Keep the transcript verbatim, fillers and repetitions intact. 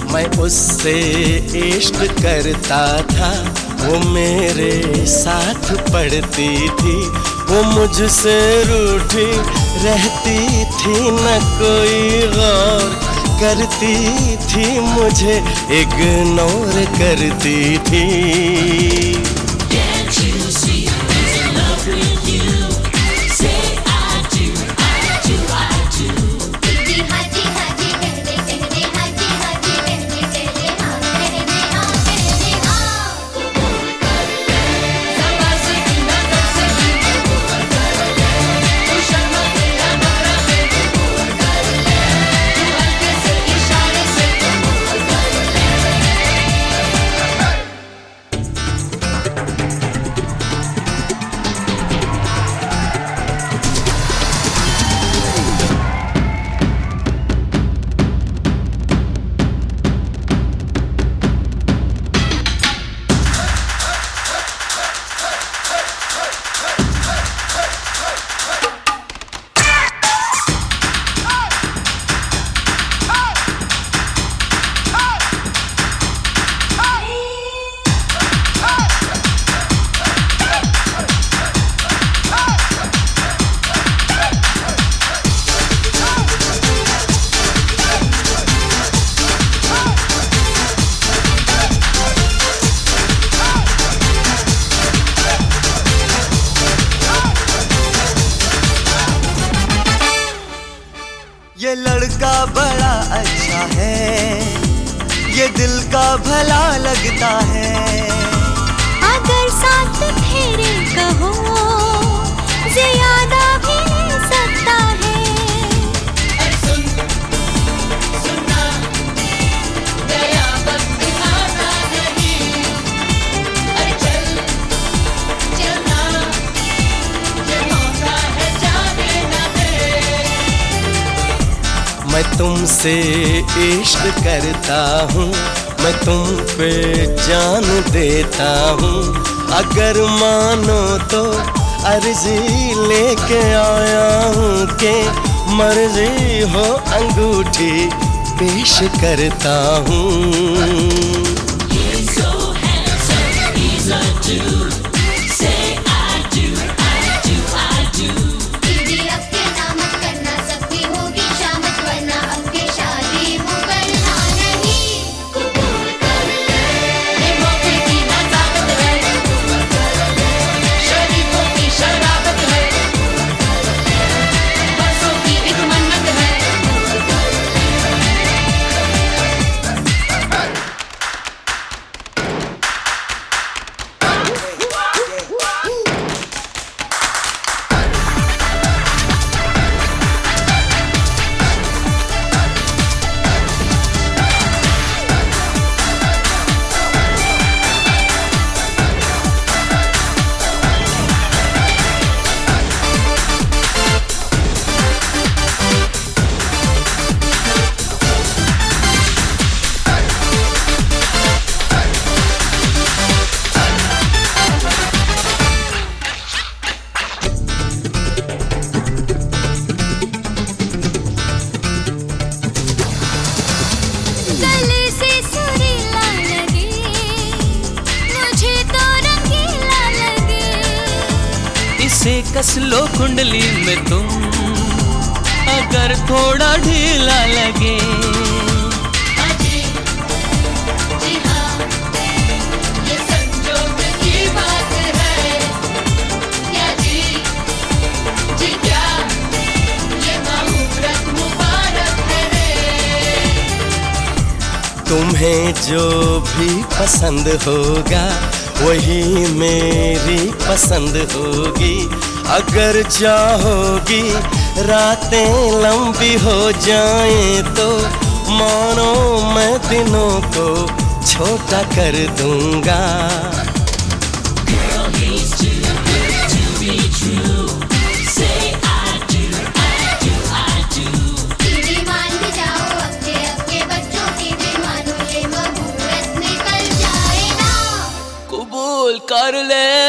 मैं उससे इश्क करता था, वो मेरे साथ पढ़ती थी, वो मुझसे रूठी रहती थी, न कोई गौर करती थी, मुझे इग्नोर करती थी। ये लड़का बड़ा अच्छा है, ये दिल का भला लगता है, अगर साथ फेरे कहो ज्यादा भी ले सकता है। अरे सुन सुनना गया वक्त आता नहीं, अरे चल चलना ये मौका है जाने ना दे। मैं तुमसे इश्क करता हूँ, मैं तुम पे जान देता हूँ, अगर मानो तो अर्जी लेके आया हूँ कि मर्जी हो अंगूठी पेश करता हूँ। से कस लो कुंडली में तुम, अगर थोड़ा ढीला लगे। जी, जी हाँ, ये संजोग की बात है, क्या जी, जी क्या, ये मुहूर्त मुबारक है रे। तुम्हें जो भी पसंद होगा वही मेरी पसंद होगी, अगर चाहोगी रातें लंबी हो जाएं तो मानो मैं दिनों को छोटा कर दूंगा। कबूल कर ले।